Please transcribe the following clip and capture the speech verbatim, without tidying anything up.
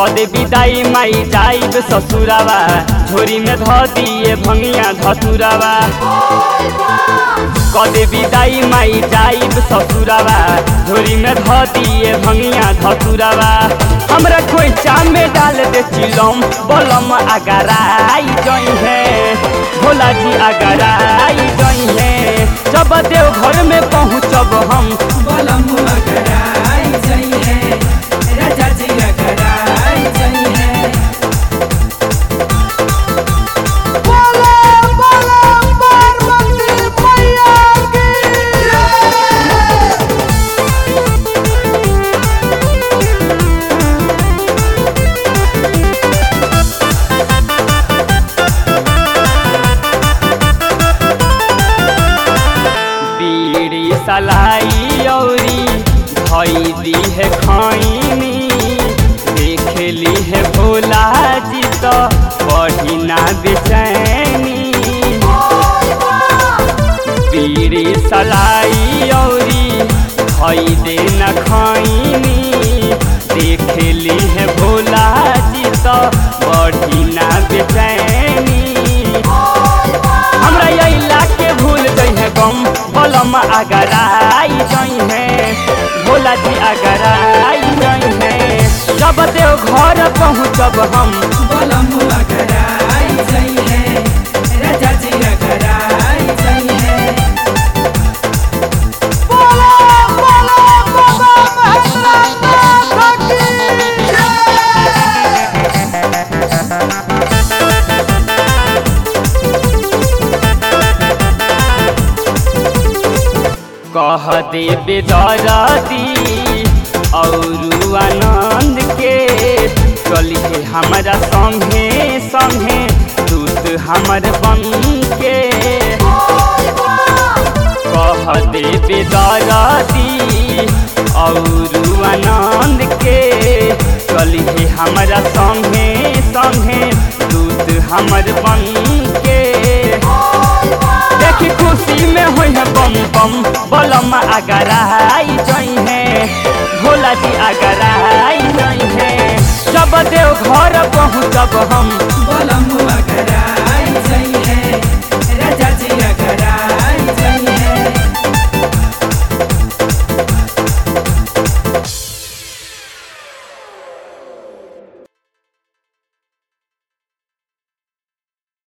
कदे विदाई माई जाइब ससुरावा झोरी में ध दिए भंगिया धतुरावा। कदे विदाई माई जाइब ससुरावा झोरी में ध दिए भंगिया धतुरावा। हमरा खोइचा में डाल दे चिलम बलम अगराई जई है भोला जी अगराई जई है। जब देव घर में पहुँचब हम बलम अगराई जई है राजा जी अगराई जई है। बोले बोले पार्वती मैया की बीड़ी सलाई औरी धई दी है खैनी देखली है भोला जी तो बढ़ी ना बेचैनी। बीड़ी सलाई औरी धई दे न खैनी देखली है भोला जी तो बढ़ी ना बेचैनी। हमरा अइला के भूल गई है गम बलम अगराई गई है भोला जी अगराई गई है। जब देव घर पहुँचब हम बलम अगराई जई है राजा जी अगराई जई है। बोले बोले बाबा महेंद्रनाथ की कह दे बेदरदी और आनंद के चलिए हमारा संगे संगे दूत हमर बन के। कह दे बेदरदी और आनंद के चलिए हमारा संगे संगे दूत हमर बन के। देखी खुशी में होई है बम बम बलम अगराई जई है भोला जी अगराई जई है। जब देव घर पहुँचब हम